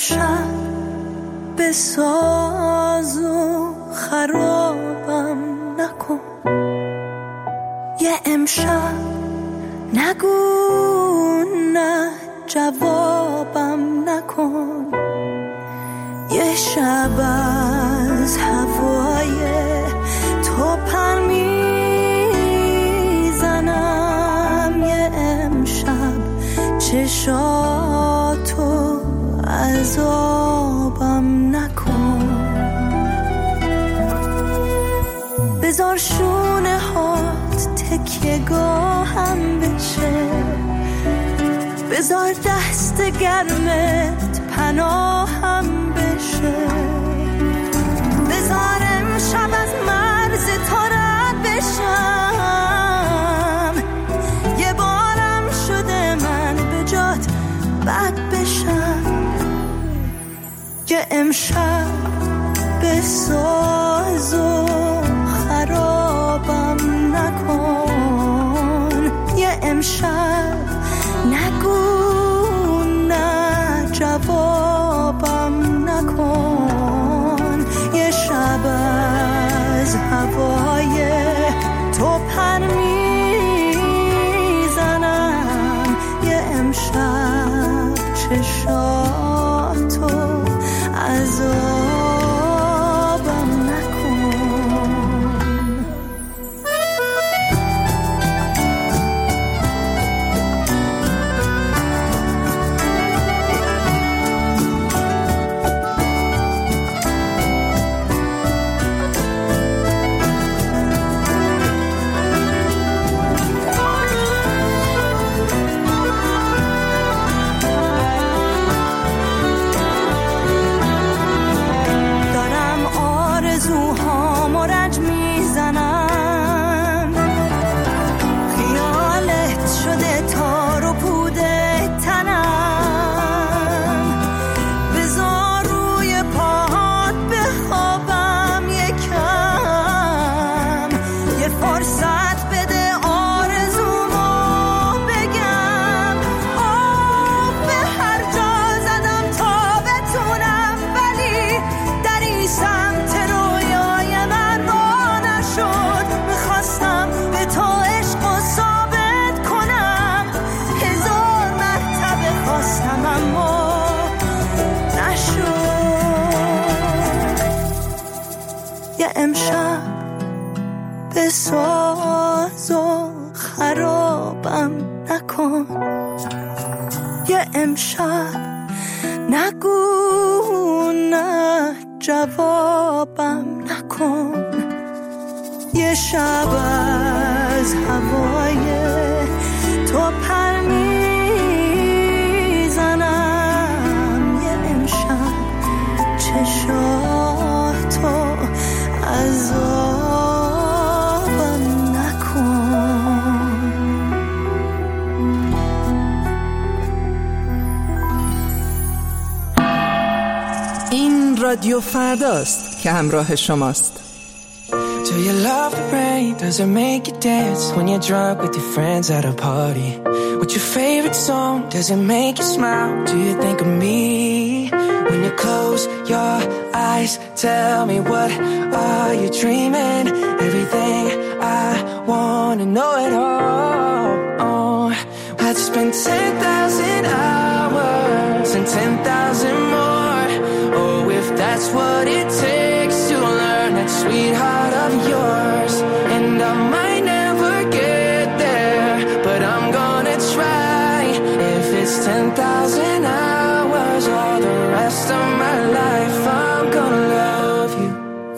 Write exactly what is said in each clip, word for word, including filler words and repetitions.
امشب به ساز و خرابم نکن، یه امشب نگو نه جوابم نکن، یه شب از هوای تو پر میزنم، یه امشب چشاتو عذابم نکن، بذار شونه هات تکیه گاهم بشه، بذار دست گرمت پناهم بشه، بذار امشب از مرز تو رد بشم، یه بارم شده من به جات بد بشم، یه امشب به ساز و خرابم نکن، یه امشب نگو نه جوابم نکن، یه شب از هوای تو پر میزنم، یه امشب چشاتو عذابم نکن. امشب به ساز و خرابم نکن، یه امشب نگو نه جوابم نکن، یه شب از هوای تو پر میزنم، یه امشب چشاتو عذابم نکن. این رادیو فرداست که همراه شماست. Do you love the rain? Does it make you dance when you're drunk with your friends at a party? What's your favorite song? Does it make you smile? Do you think of me? When you close your eyes, tell me what are you dreaming? Everything I wanna know it all. Oh, I'd spend ten thousand hours and ten thousand more. Oh, if that's what it takes to learn that sweetheart of yours. And I might never get there, but I'm gonna try. If it's ten thousand hours or the rest of my life, I'm gonna love you.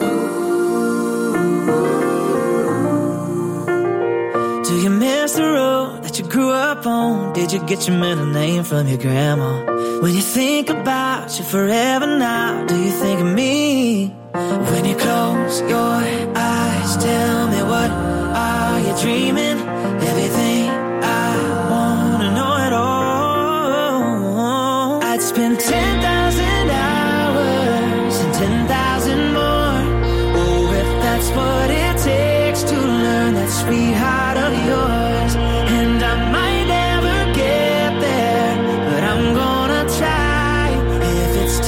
Do you miss the road that you grew up on? Did you get your middle name from your grandma? When you think about you forever now, do you think of me? When you close your eyes, tell me what are you dreaming? Everything I wanna know it all. I'd spend ten thousand hours and ten thousand more. Oh, if that's what it takes to learn that sweetheart of yours. And I might never get there, but I'm gonna try. If it's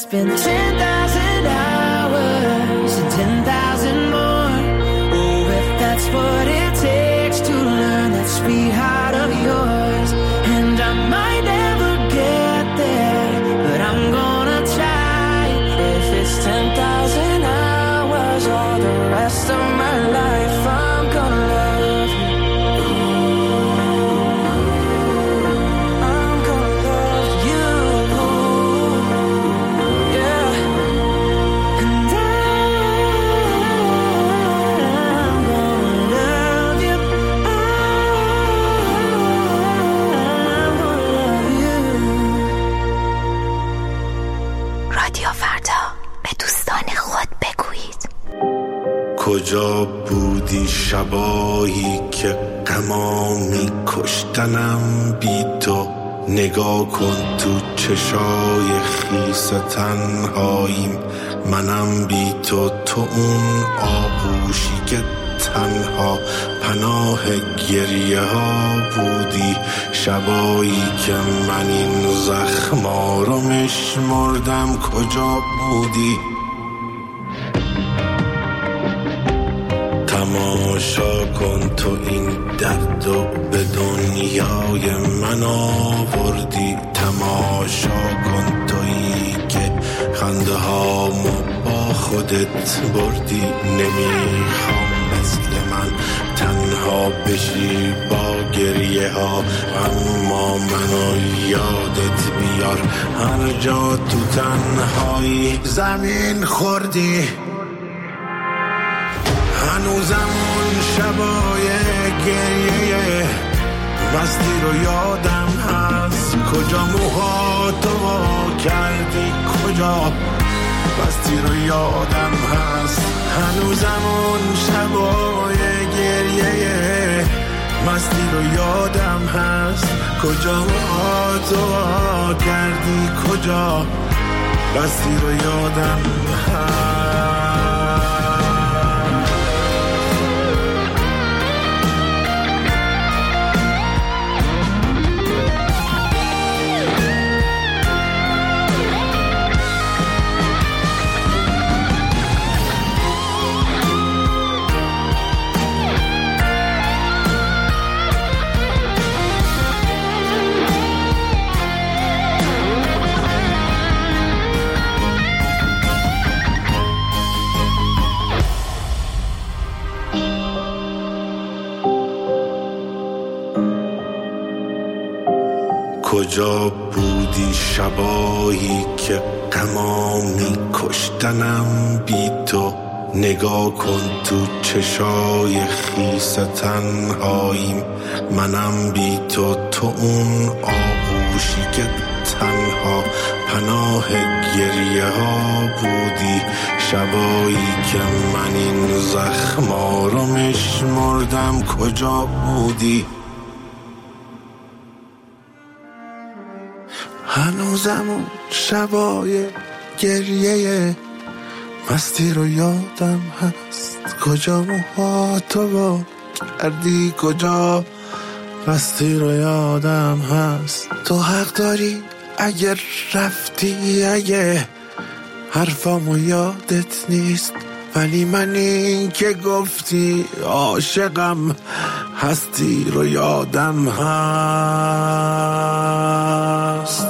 spend ten thousand hours and ten thousand more. Oh, if that's what it takes to learn that sweet heart of yours. And I might never get there, but I'm gonna try. If it's ten thousand hours or the rest of my life, I'm gonna love you. I'm gonna love you. Yeah. And I'm gonna love you. I'm gonna love you. رادیو فردا، به دوستان خود بگویید. کجا بودی شبایی که غمامی کشتنم بی تو؟ نگاه کن تو چشای خیس تنهاییم، منم بی تو. تو اون آغوشی که تنها پناه گریه ها بودی، شبایی که من این زخما رو میشمردم. کجا بودی؟ تماشا کن تو این درد و به دنیای من آوردی. تماشا کن تویی که خنده هامو با خودت بردی. نمیخوام مثل من تنها بشی با گریه ها، اما منو یادت بیار هر جا تو تنهایی زمین خوردی. هنوزم اون شبای گریه مستی رو یادم هست. کجا موهاتو وا کردی، کجا مستی رو یادم هست. هنوزم اون شبای گریه مستی رو یادم هست. کجا موهاتو وا کردی، کجا مستی رو یادم هست. کجا بودی شبایی که غمامی کشتنم بی تو؟ نگاه کن تو چشای خیس تنهاییم، منم بی تو. تو اون آغوشی که تنها پناه گریه ها بودی، شبایی که من این زخما رو میشمردم. کجا بودی؟ هنوزم اون شبای گریه مستی رو یادم هست. کجا موهاتو وا کردی، کجا مستی رو یادم هست. تو حق داری اگر رفتی، اگه حرفامو یادت نیست، ولی من این که گفتی عاشقم هستی رو یادم هست.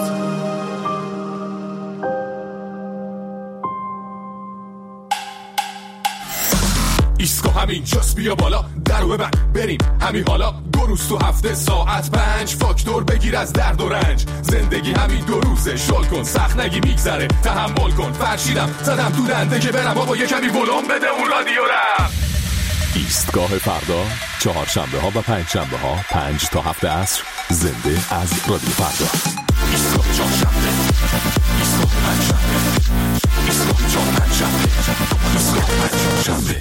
ایسکو همین جاست، بیا بالا درو ببند بریم همین حالا. دو روز تو هفته ساعت پنج، فاکتور بگیر از درد و رنج. زندگی همین دو روزه، شل کن سخت نگی میگذره، تحمل کن. فرشیدم زدم تو دنده که برم بابا یه کمی ولوم بده اون رادیو رم. ایستگاه فردا، چهارشنبه ها و پنج شنبه ها پنج تا هفت عصر، زنده از رادیو فردا. ایستگاه چهارشنبه، ایستگاه پنجشنبه، ایستگاه چهارشنبه، ایستگاه پنجشنبه.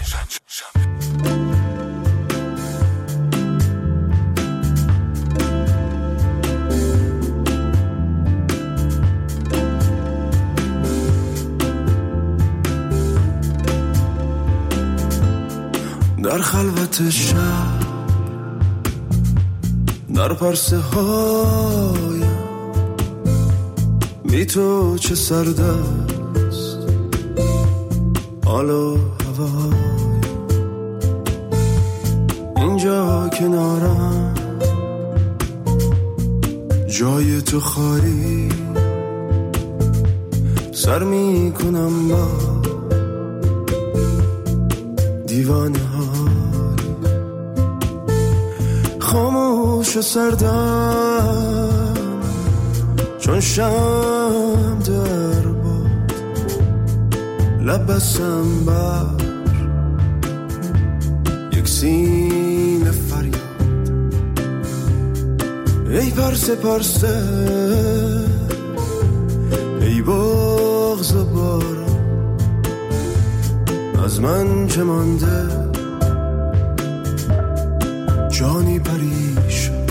در خلوت شب، در پرسه هایم بی تو چه سردرد حال و هوای اینجا کنارم، جای تو خالی، سر می کنم با دیوانه های خاموش و سردم چون شم در باد، لب بسم بر یک سینه فریاد. ای پرسه پرسه ای بغض و باران، از من چه مانده جانی پریشان.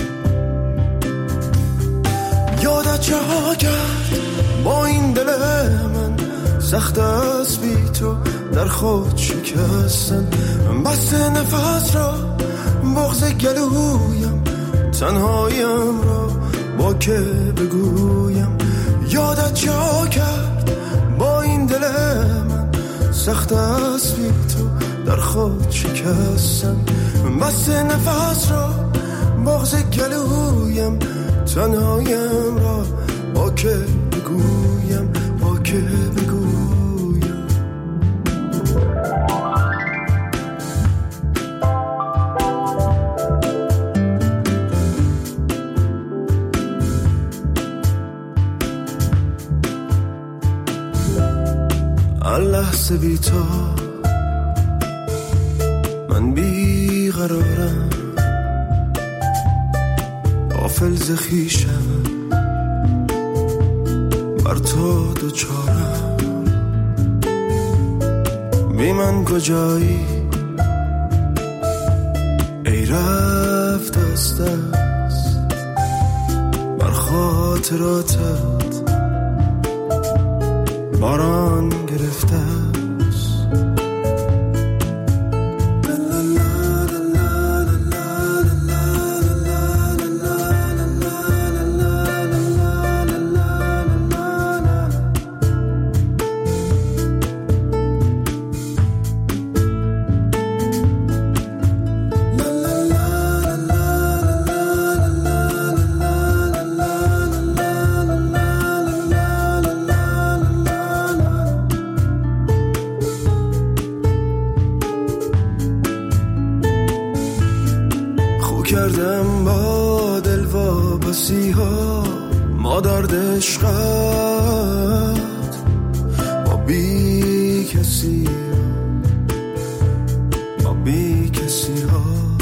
یادت چه ها کرد با این دل من، سخت است بی تو در خود شکستن. بس نفس را بغض گلویم، تنهایم را با که بگویم. یادت چه ها کرد با این دل من، سخت است بی تو در خود شکستن. بس نفس را بغض گلویم، تنهایم را با که بگویم، با که بگویم. لحظه بی تو من بی قرارم، غافل ز خویشم، بر تو دوچارم. بی من کجایی ای رفت از دست، بر خاطراتت باران گرفته است. کردم با دل واپسی ها، ما درد عشقت با بی کسی، با بی کسی ها.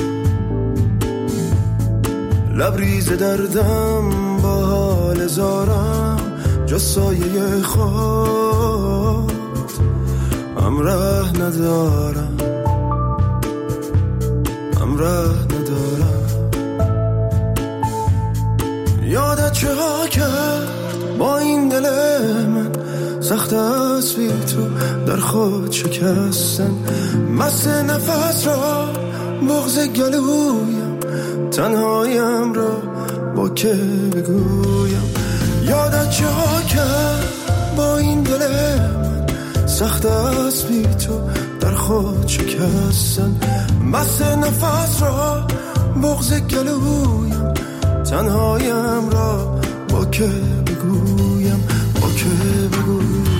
لبریز دردم با حال زارم، جز سایه خود همراه ندارم، همراه ندارم. یادت چه ها کرد با این دل من، سخت است بی تو در خود شکستن. مست نفس را بغض گلویم، تنهایم را با که بگویم. یادت چه ها کرد با این دل من، سخت است بی تو در خود شکستن. مست نفس را بغض گلویم، تنهایم را با که بگویم، با که بگویم.